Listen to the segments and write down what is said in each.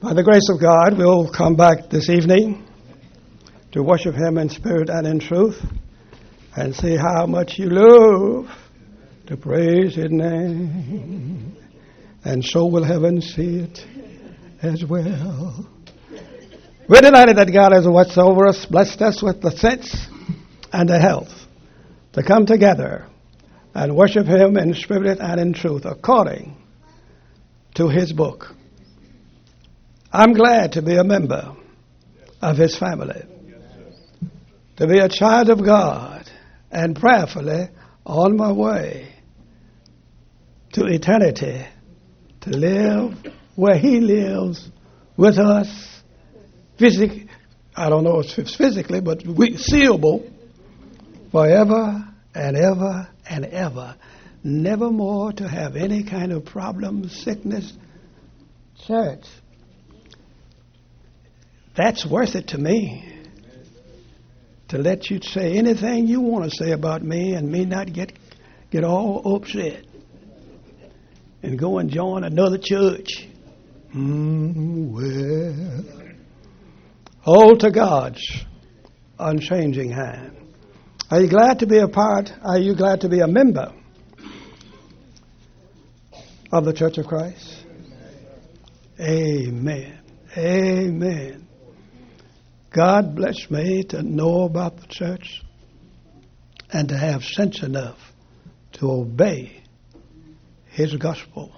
By the grace of God, we'll come back this evening to worship Him in spirit and in truth and see how much you love to praise His name. And so will heaven see it as well. We're delighted that God has watched over us, blessed us with the sense and the health to come together and worship Him in spirit and in truth according to His book. I'm glad to be a member of His family, to be a child of God, and prayerfully on my way to eternity, to live where He lives with us, physically. I don't know if it's physically, but seeable forever and ever and ever, never more to have any kind of problem, sickness. Church, that's worth it to me, to let you say anything you want to say about me and me not get all upset and go and join another church. Well, hold to God's unchanging hand. Are you glad to be a part? Are you glad to be a member of the Church of Christ? Amen. Amen. God bless me to know about the church and to have sense enough to obey His gospel.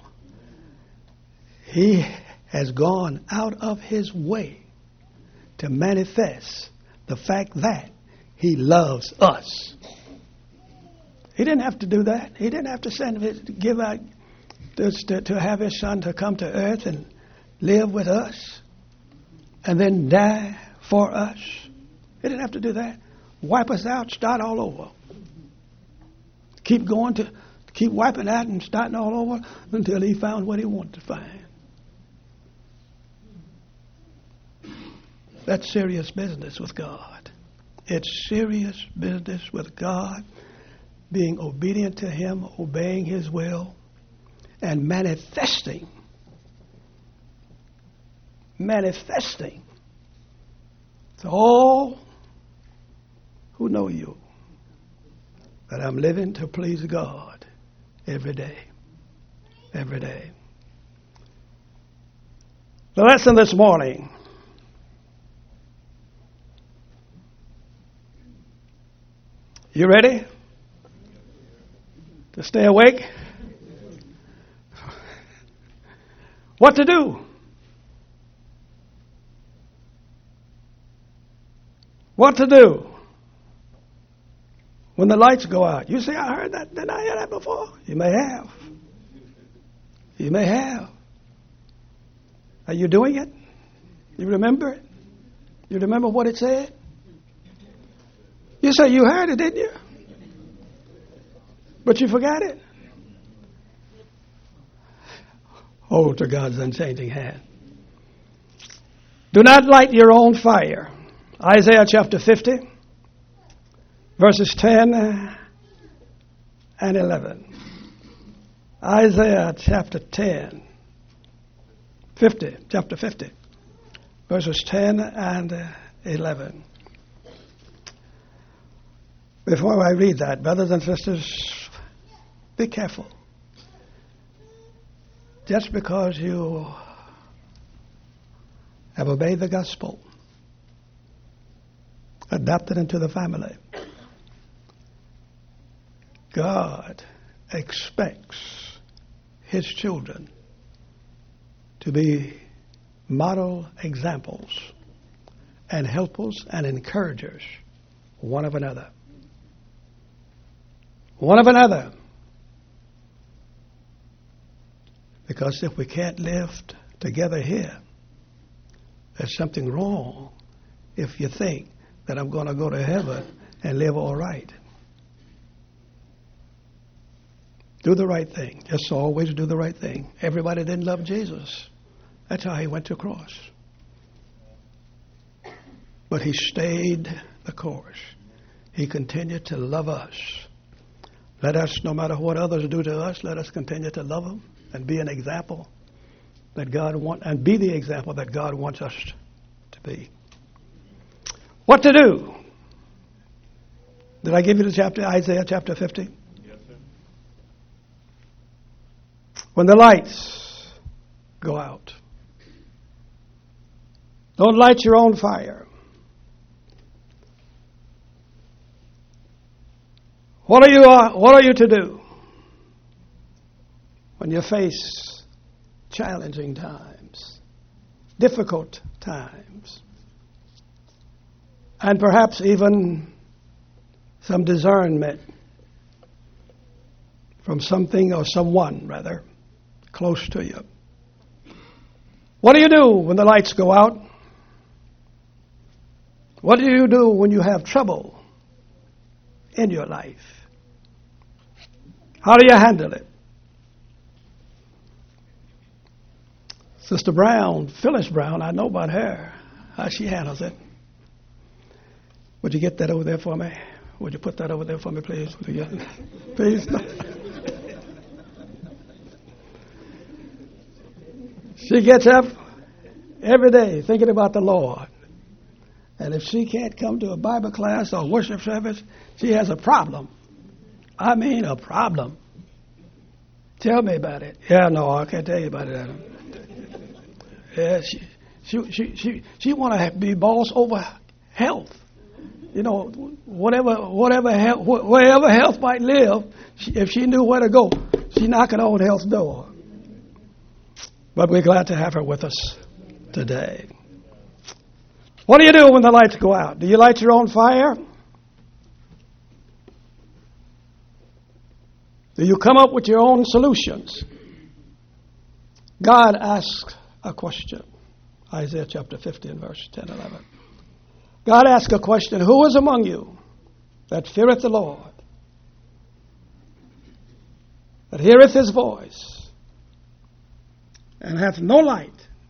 He has gone out of His way to manifest the fact that He loves us. He didn't have to do that. He didn't have to to have His Son to come to earth and live with us and then die for us. He didn't have to do that. Wipe us out, start all over. Keep wiping out and starting all over until He found what He wanted to find. That's serious business with God. It's serious business with God, being obedient to Him, obeying His will, and manifesting to all who know you that I'm living to please God every day. Every day. The lesson this morning. You ready to stay awake? What to do? What to do when the lights go out? You say, I heard that. Didn't I hear that before? You may have. You may have. Are you doing it? You remember it? You remember what it said? You say you heard it, didn't you? But you forgot it? Hold to God's unchanging hand. Do not light your own fire. Isaiah chapter 50, verses 10 and 11. Isaiah chapter 50, verses 10 and 11. Before I read that, brothers and sisters, be careful. Just because you have obeyed the gospel, adopted into the family, God expects His children to be model examples and helpers and encouragers one of another. One of another. Because if we can't live together here, there's something wrong if you think that I'm going to go to heaven and live all right. Do the right thing. Just always do the right thing. Everybody didn't love Jesus. That's how He went to the cross. But He stayed the course. He continued to love us. Let us, no matter what others do to us, let us continue to love them and be an example that God wants, and be the example that God wants us to be. What to do? Did I give you the chapter, Isaiah chapter 50? Yes, sir. When the lights go out, don't light your own fire. What are you to do when you face challenging times, difficult times, and perhaps even some discernment from something or someone, rather, close to you? What do you do when the lights go out? What do you do when you have trouble in your life? How do you handle it? Sister Brown, Phyllis Brown, I know about her, how she handles it. Would you get that over there for me? Would you put that over there for me, please? Please. She gets up every day thinking about the Lord. And if she can't come to a Bible class or worship service, she has a problem. I mean a problem. Tell me about it. Yeah, no, I can't tell you about it, Adam. Yeah, she want to be boss over health. You know, wherever health might live, if she knew where to go, she knocking on health's door. But we're glad to have her with us today. What do you do when the lights go out? Do you light your own fire? Do you come up with your own solutions? God asks a question. Isaiah chapter 50 and verse 10, 11. God asks a question, who is among you that feareth the Lord, that heareth his voice, and hath no light,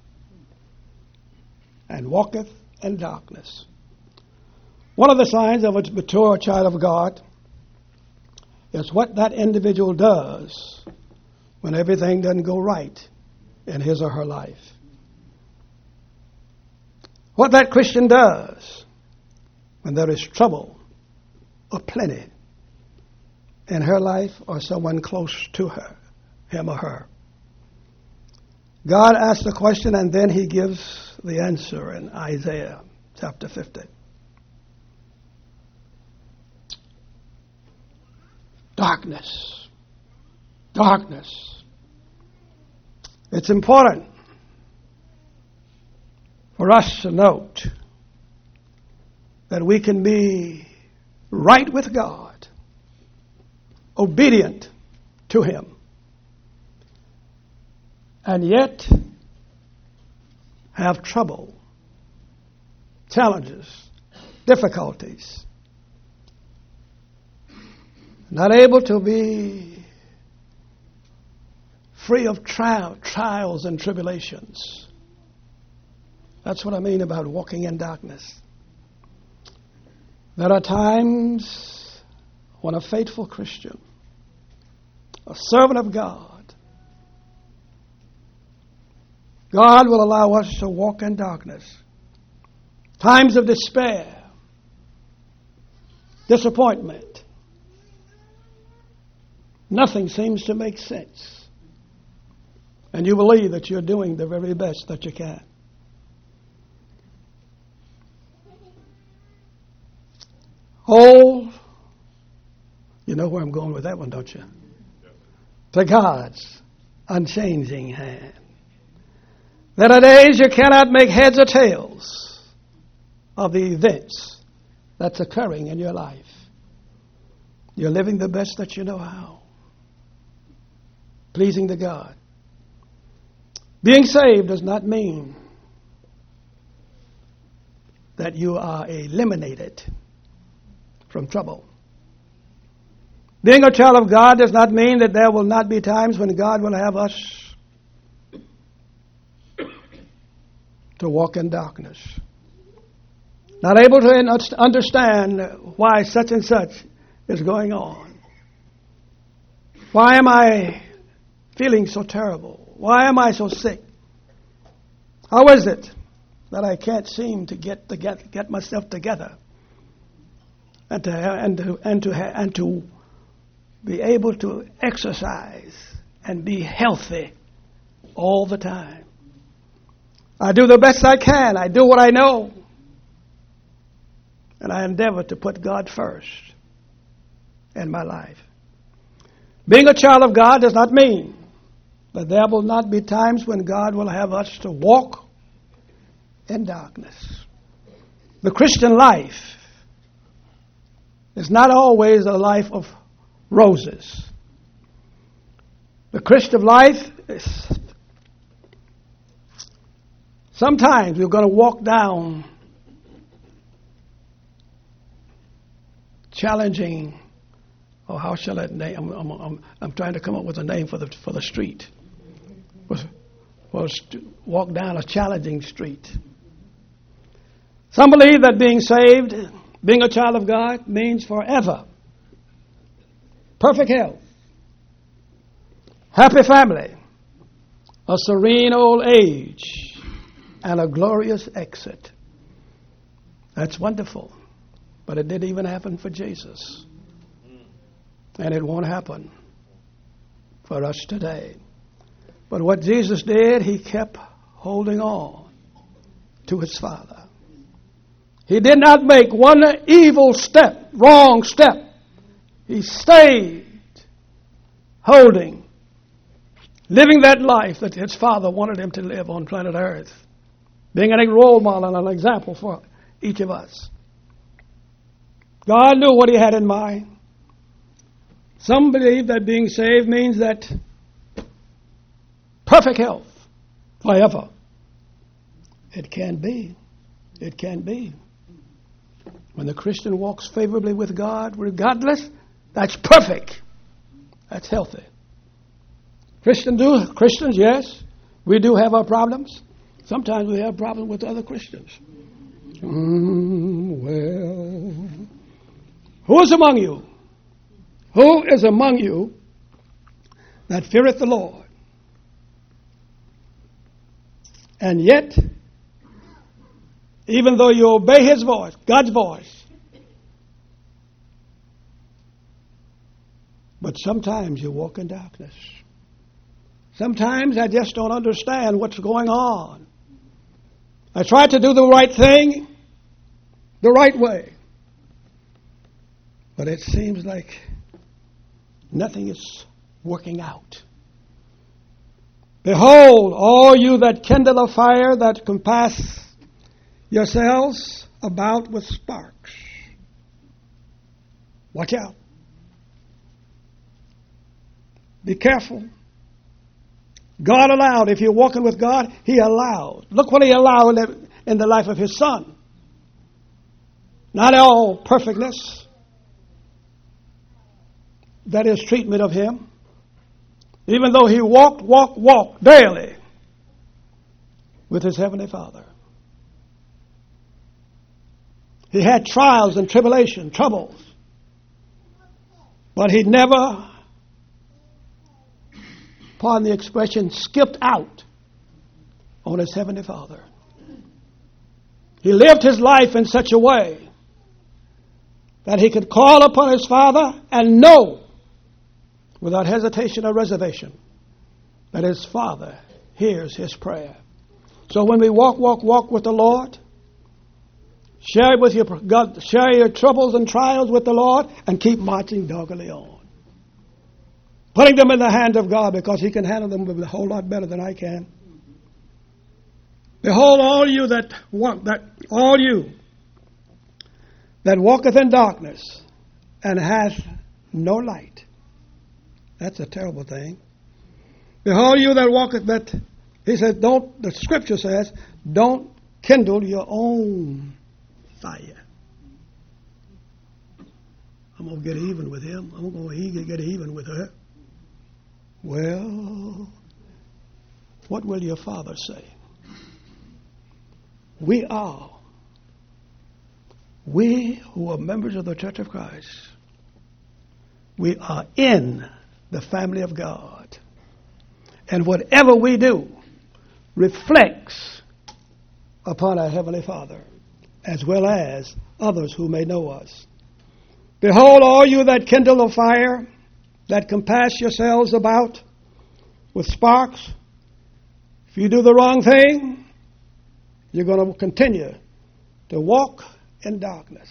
and walketh in darkness? One of the signs of a mature child of God is what that individual does when everything doesn't go right in his or her life. What that Christian does when there is trouble or plenty in her life or someone close to her, him or her. God asks the question and then he gives the answer in Isaiah chapter 50. Darkness. Darkness. It's important for us to note that we can be right with God, obedient to him, and yet have trouble, challenges, difficulties, not able to be free of trials and tribulations. That's what I mean about walking in darkness. There are times when a faithful Christian, a servant of God will allow us to walk in darkness. Times of despair, disappointment. Nothing seems to make sense. And you believe that you're doing the very best that you can. Oh, you know where I'm going with that one, don't you? To God's unchanging hand. There are days you cannot make heads or tails of the events that's occurring in your life. You're living the best that you know how. Pleasing to God. Being saved does not mean that you are eliminated from trouble. Being a child of God does not mean that there will not be times when God will have us to walk in darkness. Not able to understand why such and such is going on. Why am I feeling so terrible? Why am I so sick? How is it that I can't seem to get myself together and to be able to exercise and be healthy all the time? I do the best I can. I do what I know. And I endeavor to put God first in my life. Being a child of God does not mean that there will not be times when God will have us to walk in darkness. The Christian life is not always a life of roses. The Christian life is sometimes you're going to walk down challenging, or how shall I name? I'm trying to come up with a name for the street. Walk down a challenging street. Some believe that being saved, being a child of God, means forever. Perfect health, happy family, a serene old age, and a glorious exit. That's wonderful. But it didn't even happen for Jesus. And it won't happen for us today. But what Jesus did, he kept holding on to his Father. He did not make one evil step, wrong step. He stayed holding, living that life that his Father wanted him to live on planet Earth, being a role model and an example for each of us. God knew what he had in mind. Some believe that being saved means that perfect health forever. It can be. It can be. When the Christian walks favorably with God, regardless, that's perfect. That's healthy. Christians, yes, we do have our problems. Sometimes we have problems with other Christians. Well, who is among you? Who is among you that feareth the Lord? And yet, even though you obey his voice, God's voice, but sometimes you walk in darkness. Sometimes I just don't understand what's going on. I try to do the right thing the right way. But it seems like nothing is working out. Behold, all you that kindle a fire that compass yourselves about with sparks. Watch out. Be careful. God allowed, if you're walking with God, he allowed. Look what he allowed in the life of his son. Not all perfectness. That is treatment of him. Even though he walked daily with his heavenly Father. He had trials and tribulation, troubles. But he never, pardon the expression, skipped out on his heavenly Father. He lived his life in such a way that he could call upon his Father and know without hesitation or reservation that his Father hears his prayer. So when we walk with the Lord, share with your God, share your troubles and trials with the Lord, and keep marching doggedly on. Putting them in the hand of God, because he can handle them a whole lot better than I can. Behold, all you that walketh in darkness and hath no light. That's a terrible thing. Behold, you that walketh that, he says, the scripture says, don't kindle your own fire. I'm going to get even with him. I'm going to get even with her. Well, what will your Father say? We who are members of the Church of Christ, we are in the family of God. And whatever we do reflects upon our Heavenly Father, as well as others who may know us. Behold, all you that kindle a fire, that compass yourselves about with sparks, if you do the wrong thing, you're going to continue to walk in darkness.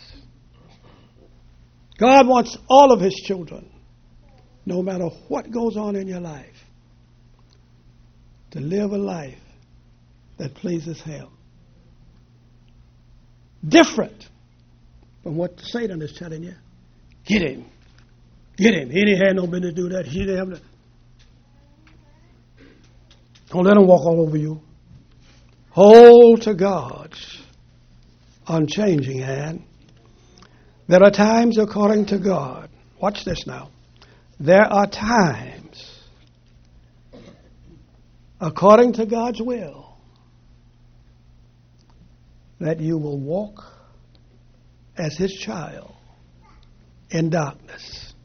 God wants all of His children, no matter what goes on in your life, to live a life that pleases Him. Different from what Satan is telling you. Get him. Get him. He ain't had no business to do that. He didn't have that. Don't let him walk all over you. Hold to God's unchanging hand. There are times according to God. Watch this now. There are times according to God's will that you will walk as His child in darkness.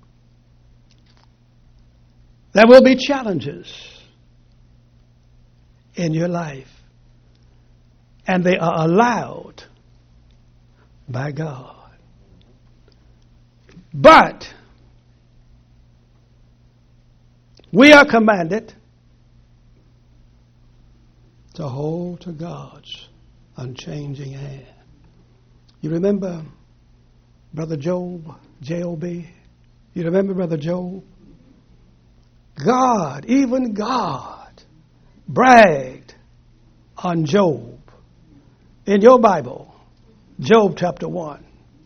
There will be challenges in your life, and they are allowed by God. But we are commanded to hold to God's unchanging hand. You remember Brother Job, J-O-B? You remember Brother Job? God, even God, bragged on Job. In your Bible, Job chapter 1.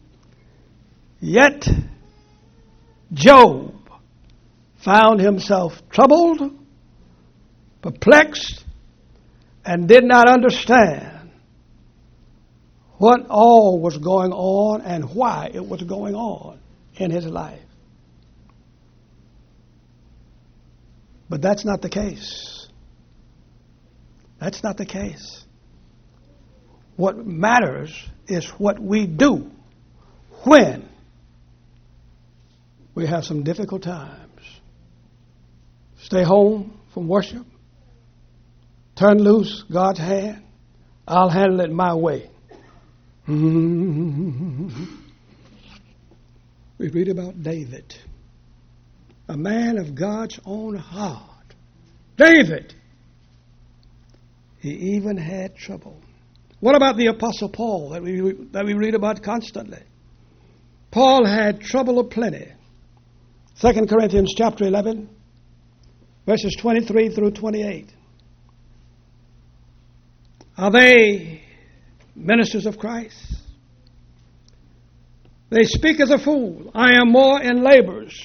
Yet Job found himself troubled, perplexed, and did not understand what all was going on and why it was going on in his life. But that's not the case. That's not the case. What matters is what we do when we have some difficult times. Stay home from worship. Turn loose God's hand. I'll handle it my way. We read about David, a man of God's own heart. David, he even had trouble. What about the Apostle Paul that we read about constantly? Paul had trouble aplenty. 2 Corinthians chapter 11, verses 23 through 28. Are they ministers of Christ? They speak as a fool. I am more in labors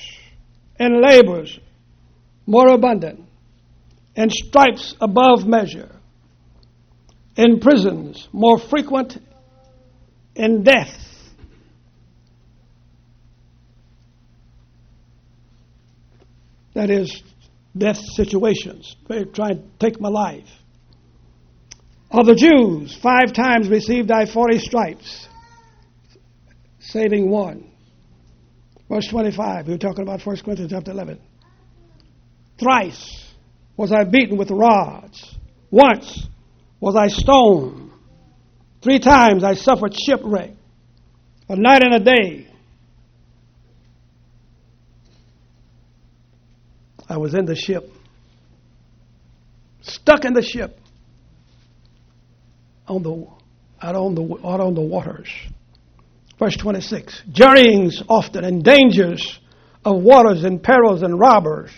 more abundant, in stripes above measure, in prisons more frequent, in death. That is, death situations. They try to take my life. Of the Jews, 5 times received I 40 stripes, saving 1. Verse 25, we were talking about 1 Corinthians chapter 11. Thrice was I beaten with rods. Once was I stoned. 3 times I suffered shipwreck. A night and a day I was in the ship, stuck in the ship, out on the waters. Verse 26, journeyings often and dangers of waters and perils and robbers.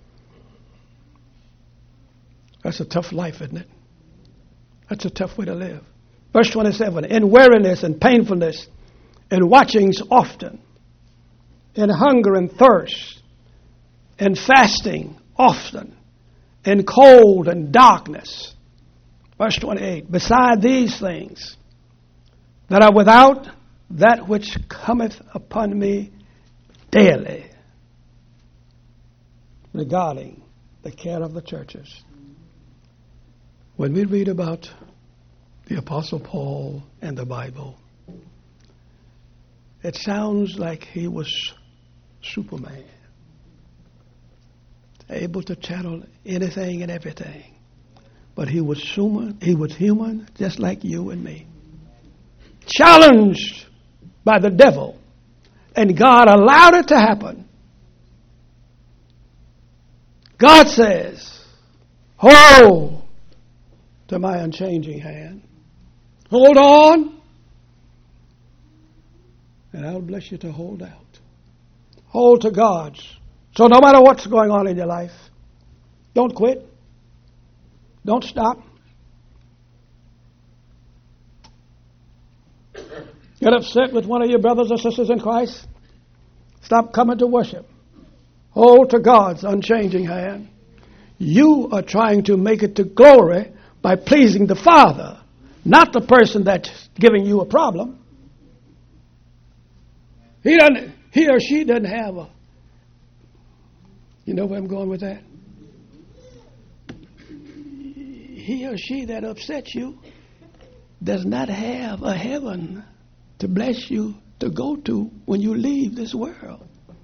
That's a tough life, isn't it? That's a tough way to live. Verse 27, in weariness and painfulness, in watchings often, in hunger and thirst, in fasting often, in cold and darkness. Verse 28, beside these things that are without, that which cometh upon me daily, regarding the care of the churches. When we read about the Apostle Paul and the Bible, it sounds like he was Superman, able to channel anything and everything. but he was human just like you and me. Challenged by the devil, and God allowed it to happen. God says, hold to my unchanging hand. Hold on, and I'll bless you to hold out. Hold to God's. So no matter what's going on in your life, don't quit. Don't stop. Get upset with one of your brothers or sisters in Christ. Stop coming to worship. Hold to God's unchanging hand. You are trying to make it to glory by pleasing the Father, not the person that's giving you a problem. He or she doesn't have a... You know where I'm going with that? He or she that upsets you does not have a heaven to bless you to go to when you leave this world.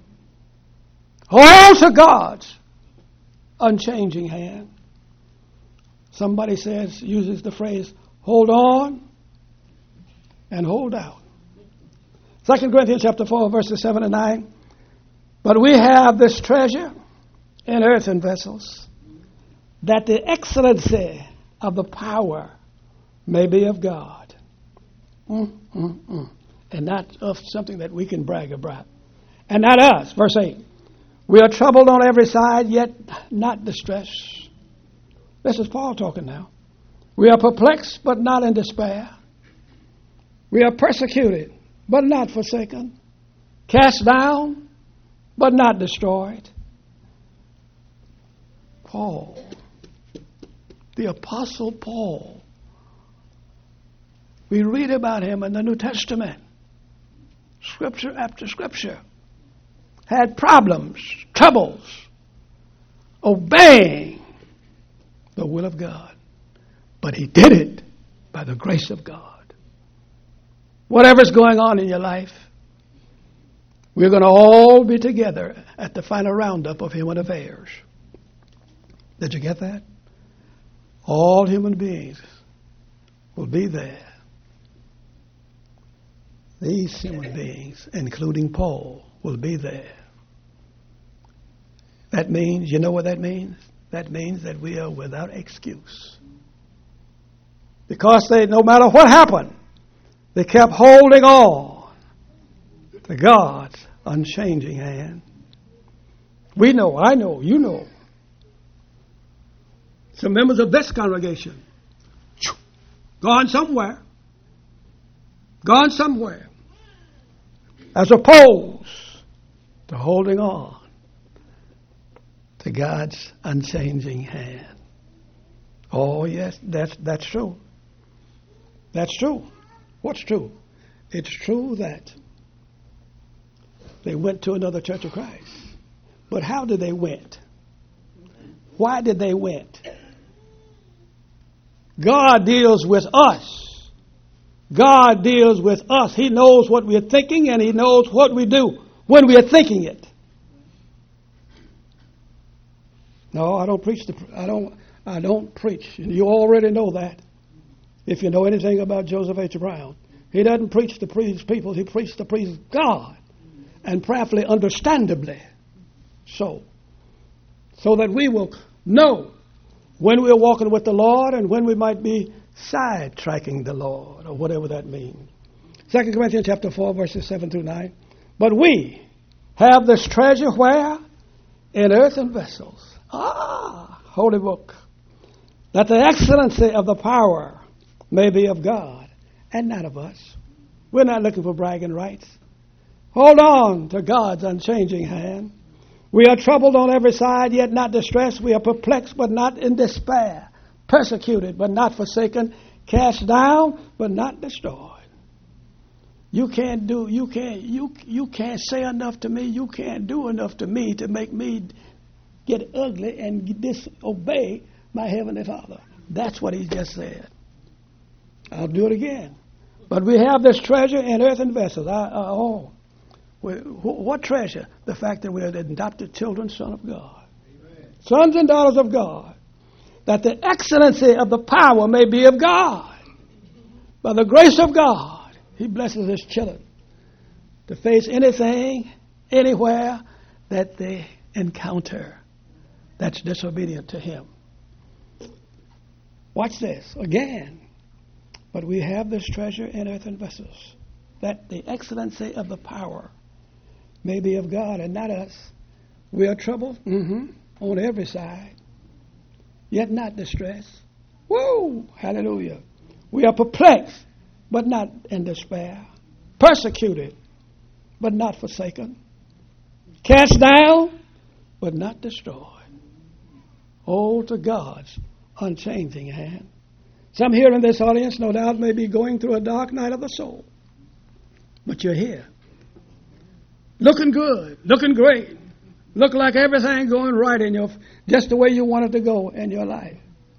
Hold to God's unchanging hand. Somebody uses the phrase, hold on and hold out. 2 Corinthians chapter 4, verses 7 and 9. But we have this treasure in earthen vessels, that the excellency of the power may be of God, and not of something that we can brag about. And not us. Verse 8. We are troubled on every side, yet not distressed. This is Paul talking now. We are perplexed, but not in despair. We are persecuted, but not forsaken. Cast down, but not destroyed. Paul, the Apostle Paul, we read about him in the New Testament, scripture after scripture, had problems, troubles, obeying the will of God. But he did it by the grace of God. Whatever's going on in your life, we're going to all be together at the final roundup of human affairs. Did you get that? All human beings will be there. These human beings, including Paul, will be there. That means, you know what that means? That means that we are without excuse. Because no matter what happened, they kept holding on to God's unchanging hand. We know, I know, you know. Some members of this congregation gone somewhere, as opposed to holding on to God's unchanging hand. Oh yes, that's true. That's true. What's true? It's true that they went to another Church of Christ. But how did they went? Why did they went? God deals with us. God deals with us. He knows what we're thinking, and He knows what we do when we are thinking it. No, I don't preach. I don't preach. You already know that. If you know anything about Joseph H. Brown, he doesn't preach to please people. He preached to please God, and prayerfully, understandably, so that we will know when we're walking with the Lord and when we might be sidetracking the Lord, or whatever that means. 2 Corinthians chapter 4, verses 7 through 9. But we have this treasure where? In earthen vessels. Holy book. That the excellency of the power may be of God and not of us. We're not looking for bragging rights. Hold on to God's unchanging hand. We are troubled on every side, yet not distressed. We are perplexed, but not in despair. Persecuted, but not forsaken. Cast down, but not destroyed. You can't say enough to me. You can't do enough to me to make me get ugly and disobey my Heavenly Father. That's what He just said. I'll do it again. But we have this treasure in earthen vessels. What treasure? The fact that we are the adopted children, Son of God. Amen. Sons and daughters of God. that the excellency of the power may be of God. By the grace of God, he blesses his children to face anything, anywhere that they encounter that's disobedient to him. Watch this again. But we have this treasure in earthen vessels, that the excellency of the power may be of God and not us. We are troubled on every side, yet not distressed. Woo! Hallelujah. We are perplexed, but not in despair. Persecuted, but not forsaken. Cast down, but not destroyed. Oh, to God's unchanging hand. Some here in this audience, no doubt, may be going through a dark night of the soul. But you're here. Looking good, looking great. Look like everything going right in your, just the way you want it to go in your life.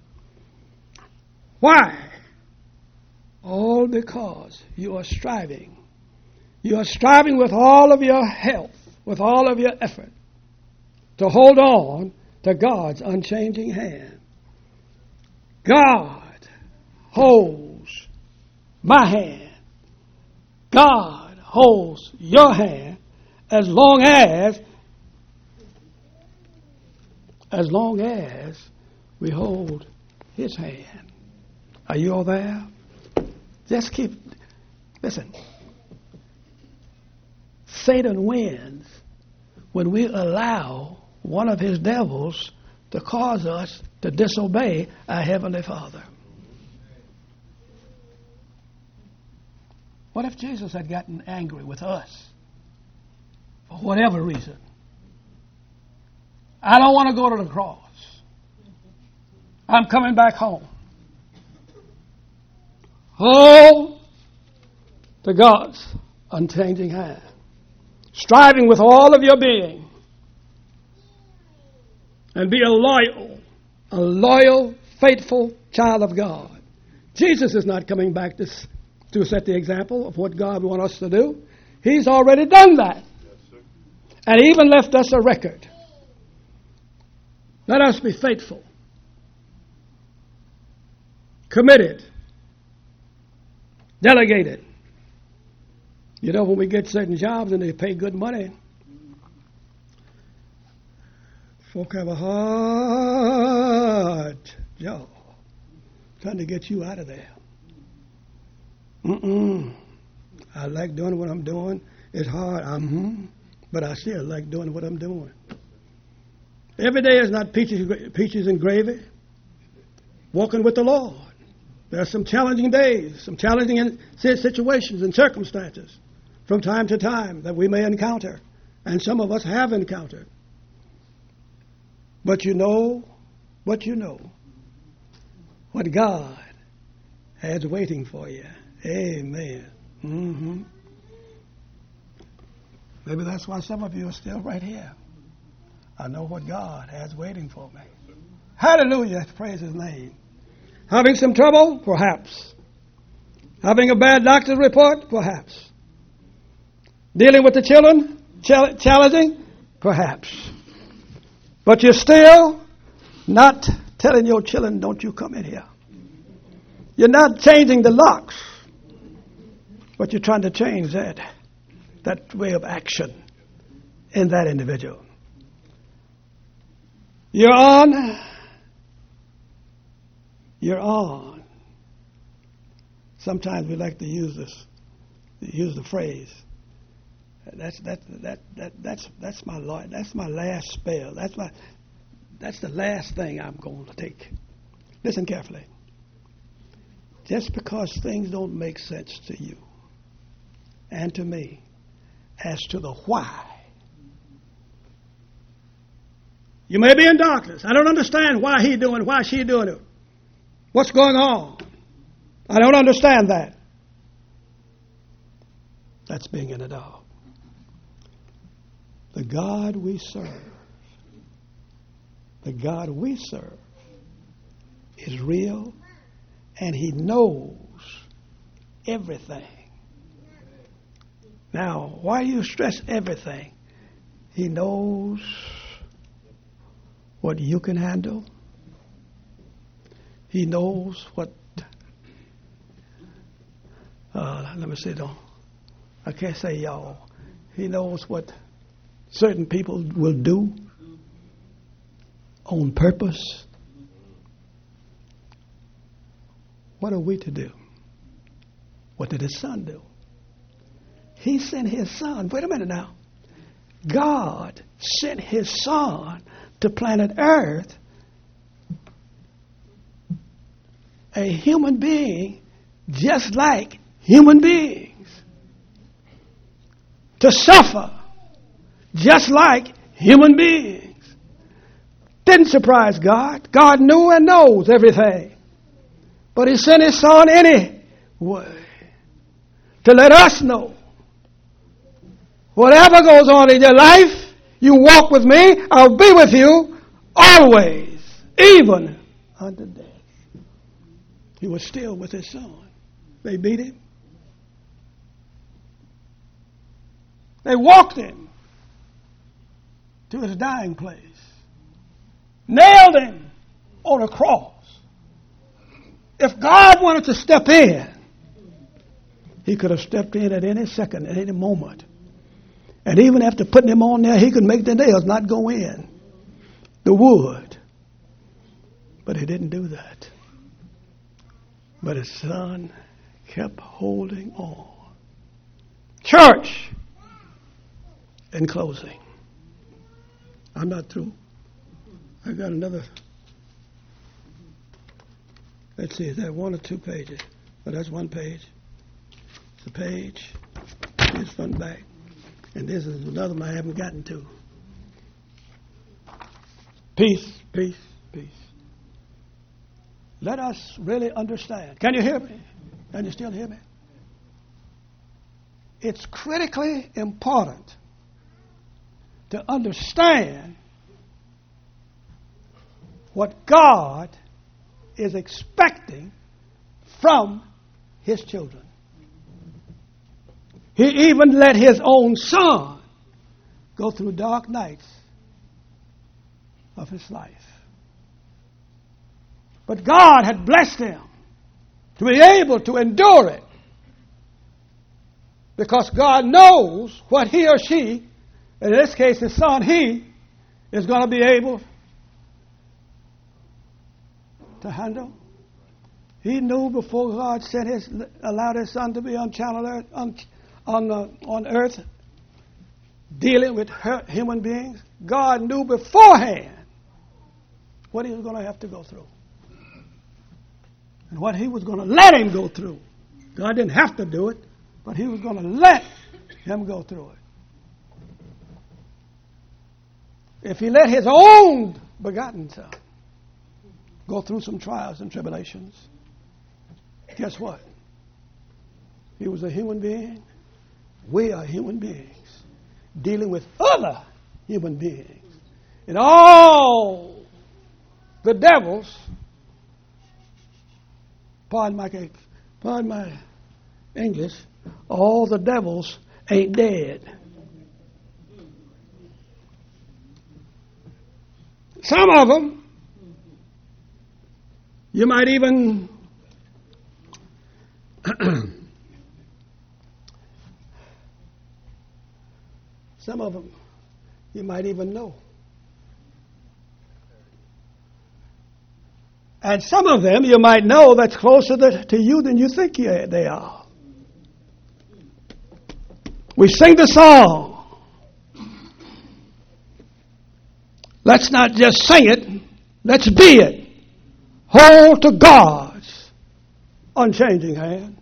Why? All because you are striving. You are striving with all of your health, with all of your effort, to hold on to God's unchanging hand. God holds my hand. God holds your hand as long as we hold his hand. Are you all there? Just listen. Satan wins when we allow one of his devils to cause us to disobey our Heavenly Father. What if Jesus had gotten angry with us for whatever reason? I don't want to go to the cross. I'm coming back home. Hold to God's unchanging hand. Striving with all of your being. And be a loyal, faithful child of God. Jesus is not coming back to set the example of what God wants us to do. He's already done that. Yes, and he even left us a record. Let us be faithful, committed, delegated. You know, when we get certain jobs and they pay good money, folk have a hard job trying to get you out of there. I like doing what I'm doing. It's hard, but I still like doing what I'm doing. Every day is not peaches and gravy. Walking with the Lord. There are some challenging days, some challenging situations and circumstances from time to time that we may encounter, and some of us have encountered. But you know what God has waiting for you. Amen. Maybe that's why some of you are still right here. I know what God has waiting for me. Hallelujah. Praise his name. Having some trouble? Perhaps. Having a bad doctor's report? Perhaps. Dealing with the children? Challenging? Perhaps. But you're still not telling your children, don't you come in here. You're not changing the locks, but you're trying to change that way of action in that individual. You're on. Sometimes we like to use the phrase. That's my Lord. That's my last spell. That's the last thing I'm going to take. Listen carefully. Just because things don't make sense to you and to me as to the why. You may be in darkness. I don't understand why she doing it. What's going on? I don't understand that. That's being in the dark. The God we serve is real, and he knows everything. Now, why do you stress everything? He knows what you can handle He knows what. Let me see, though. I can't say y'all. He knows what certain people will do on purpose. What are we to do? What did his son do? He sent his son. Wait a minute now. God sent his son to planet Earth, a human being just like human beings, to suffer just like human beings. Didn't surprise God. God knew and knows everything. But he sent his son anyway to let us know whatever goes on in your life, you walk with me, I'll be with you always, even unto death. He was still with his son. They beat him. They walked him to his dying place. Nailed him on a cross. If God wanted to step in, he could have stepped in at any second, at any moment. And even after putting him on there, he could make the nails not go in the wood. But he didn't do that. But his son kept holding on. Church, in closing, I'm not through. I got another. Let's see, is that one or two pages? Well, that's one page. It's a page. It's front and back. And this is another one I haven't gotten to. Peace, peace, peace. Let us really understand. Can you hear me? Can you still hear me? It's critically important to understand what God is expecting from his children. He even let his own son go through dark nights of his life. But God had blessed him to be able to endure it, because God knows what he or she, in this case his son, he is going to be able to handle. He knew before God allowed his son to be on earth, dealing with human beings. God knew beforehand what he was going to have to go through and what he was going to let him go through. God didn't have to do it, but he was going to let him go through it. If he let his own begotten son go through some trials and tribulations, guess what? He was a human being. We are human beings dealing with other human beings. And all the devils, pardon my English, all the devils ain't dead. Some of them, you might even some of them you might even know. And some of them you might know that's closer to you than you think they are. We sing the song. Let's not just sing it, let's be it. Hold to God's unchanging hand.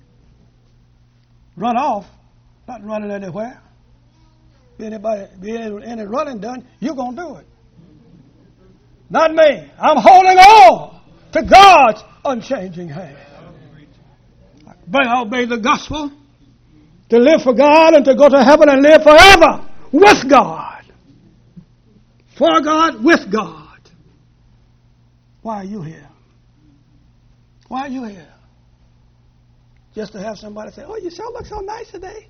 Run off, not running anywhere. Be any running done, you're going to do it. Not me. I'm holding on to God's unchanging hand. But I obey the gospel to live for God and to go to heaven and live forever with God. For God, with God. Why are you here? Why are you here? Just to have somebody say, oh, you sure look so nice today.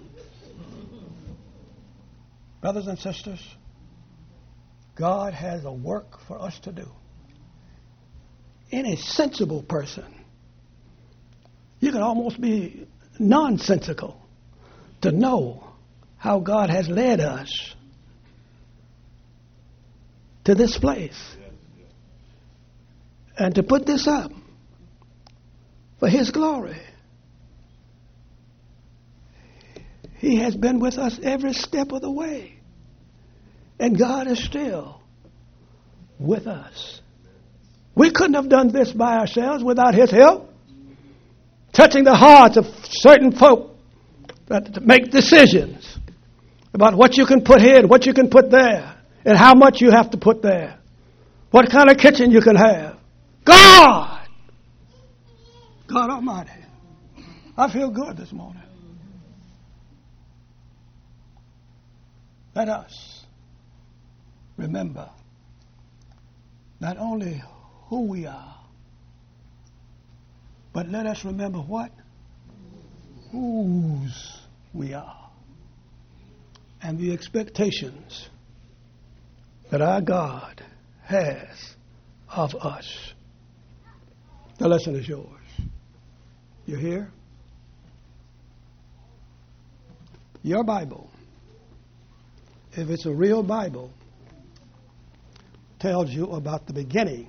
Brothers and sisters, God has a work for us to do. any sensible person, you can almost be nonsensical to know how God has led us to this place. And to put this up for His glory. He has been with us every step of the way. And God is still with us. We couldn't have done this by ourselves without His help. Touching the hearts of certain folk that make decisions about what you can put here and what you can put there and how much you have to put there. What kind of kitchen you can have. God! God Almighty. I feel good this morning. Let us remember not only who we are, but let us remember what? Whose we are. And the expectations that our God has of us. The lesson is yours. You hear? Your Bible, if it's a real Bible, tells you about the beginning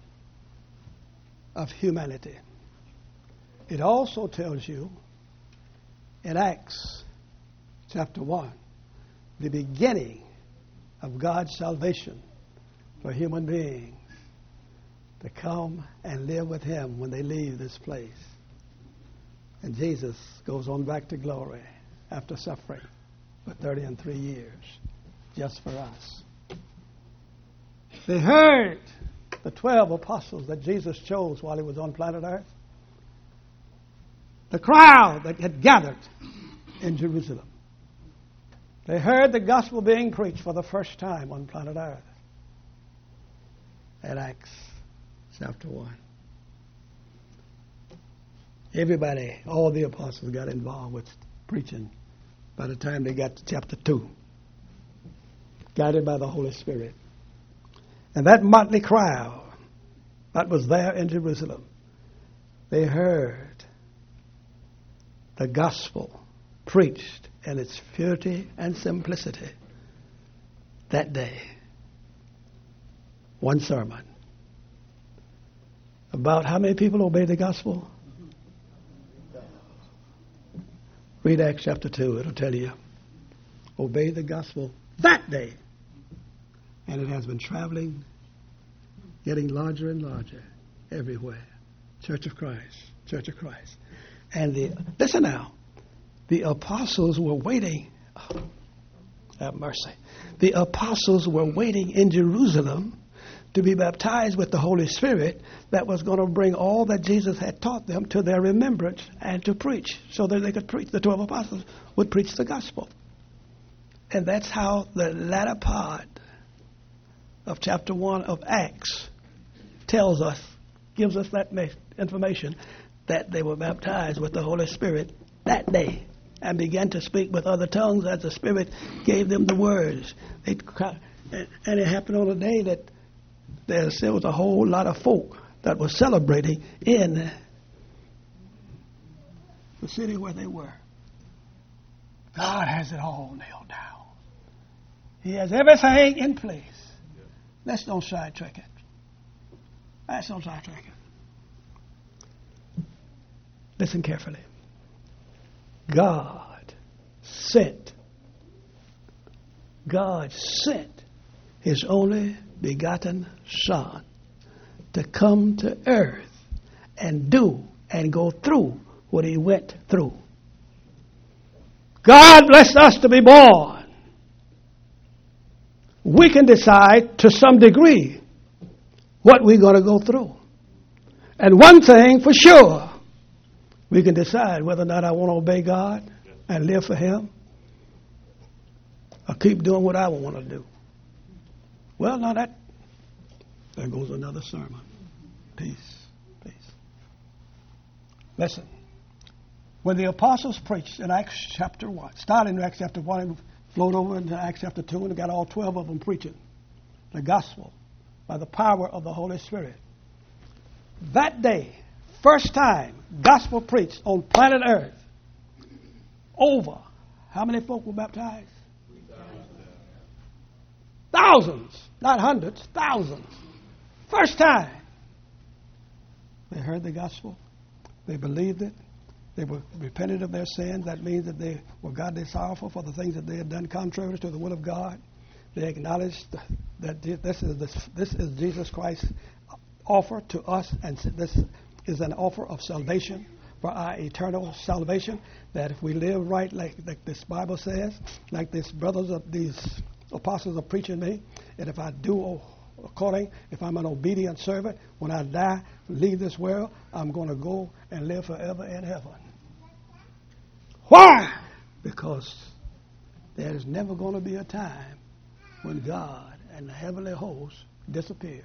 of humanity. It also tells you in Acts chapter 1 the beginning of God's salvation for human beings to come and live with Him when they leave this place. And Jesus goes on back to glory after suffering for 33 years just for us. They heard the 12 apostles that Jesus chose while He was on planet Earth. The crowd that had gathered in Jerusalem. They heard the gospel being preached for the first time on planet Earth at Acts chapter 1. Everybody, all the apostles got involved with preaching by the time they got to chapter 2, guided by the Holy Spirit. And that motley crowd that was there in Jerusalem, they heard the gospel preached in its purity and simplicity that day. One sermon. About how many people obeyed the gospel? Read Acts chapter 2. It'll tell you. Obey the gospel that day. And it has been traveling, getting larger and larger everywhere. Church of Christ. Church of Christ. And listen now. The apostles were waiting. Oh, have mercy. The apostles were waiting in Jerusalem to be baptized with the Holy Spirit that was going to bring all that Jesus had taught them to their remembrance and to preach so that they could preach. The 12 apostles would preach the gospel. And that's how the latter part of chapter 1 of Acts tells us, gives us that information that they were baptized with the Holy Spirit that day and began to speak with other tongues as the Spirit gave them the words. And it happened on a day that there was a whole lot of folk that were celebrating in the city where they were. God has it all nailed down. He has everything in place. Let's don't sidetrack it. Let's don't sidetrack it. Listen carefully. God sent His only begotten Son to come to earth and do and go through what He went through. God blessed us to be born. We can decide to some degree what we're going to go through. And one thing for sure, we can decide whether or not I want to obey God and live for Him or keep doing what I want to do. Well, now there goes another sermon. Peace. Listen. When the apostles preached in Acts chapter 1, started in Acts chapter 1 and flowed over into Acts chapter 2 and got all 12 of them preaching the gospel by the power of the Holy Spirit. That day, first time gospel preached on planet Earth, over how many folk were baptized? Thousands, not hundreds, thousands. First time. They heard the gospel. They believed it. They were repented of their sins. That means that they were godly sorrowful for the things that they had done contrary to the will of God. They acknowledged that this is Jesus Christ's offer to us, and this is an offer of salvation for our eternal salvation. That if we live right, like this Bible says, like these brothers of these apostles are preaching me, and if I do according, if I'm an obedient servant, when I die, leave this world, I'm going to go and live forever in heaven. Why? Because there is never going to be a time when God and the heavenly host disappears.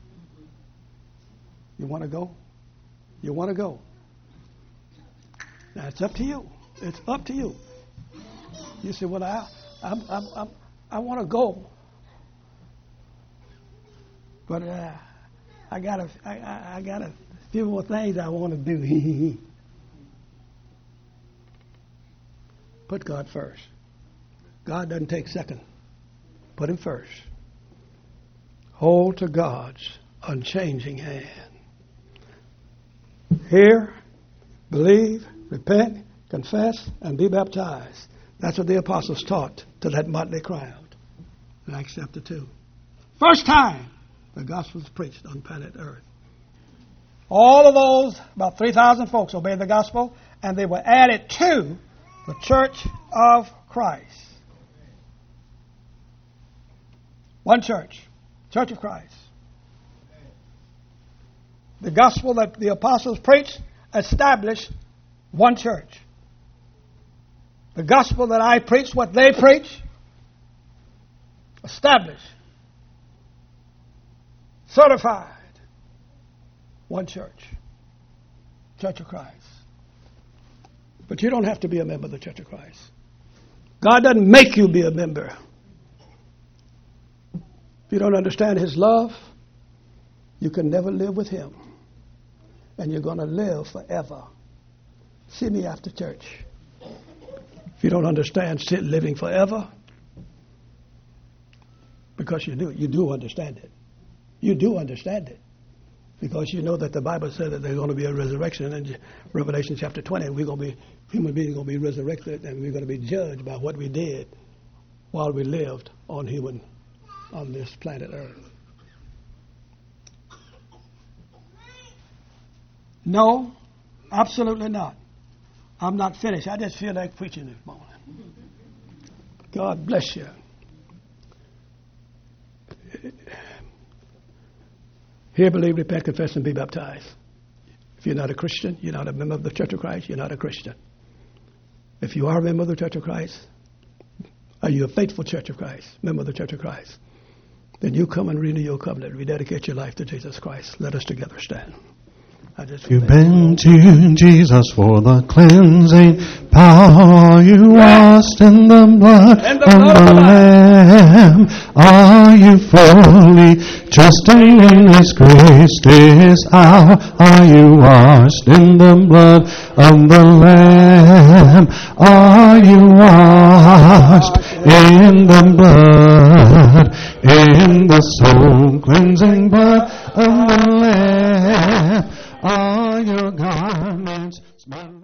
You want to go? You want to go? Now it's up to you. It's up to you. You say, "Well, I want to go, but I got a few more things I want to do." Put God first. God doesn't take second. Put him first. Hold to God's unchanging hand. Hear, believe, repent, confess, and be baptized. That's what the apostles taught to that motley crowd in Acts chapter 2. First time the gospel was preached on planet Earth. All of those, about 3,000 folks, obeyed the gospel, and they were added to the Church of Christ. One church, Church of Christ. The gospel that the apostles preached established one church. The gospel that I preach, what they preach, established, certified, one church, Church of Christ. But you don't have to be a member of the Church of Christ. God doesn't make you be a member. If you don't understand his love, you can never live with him. And you're going to live forever. See me after church. If you don't understand living forever, because you do understand it. You do understand it. Because you know that the Bible said that there's going to be a resurrection in Revelation chapter 20. And human beings are going to be resurrected, and we're going to be judged by what we did while we lived on this planet Earth. No, absolutely not. I'm not finished. I just feel like preaching this morning. God bless you. Hear, believe, repent, confess, and be baptized. If you're not a Christian, you're not a member of the Church of Christ, you're not a Christian. If you are a member of the Church of Christ, are you a faithful Church of Christ, member of the Church of Christ? Then you come and renew your covenant, rededicate your life to Jesus Christ. Let us together stand. You've been to Jesus for the cleansing power. You washed in the blood of the Lamb. Are you fully trusting in His grace this hour? Are you washed in the blood of the Lamb? Are you washed in the blood, in the soul cleansing blood of the Lamb? Are your garments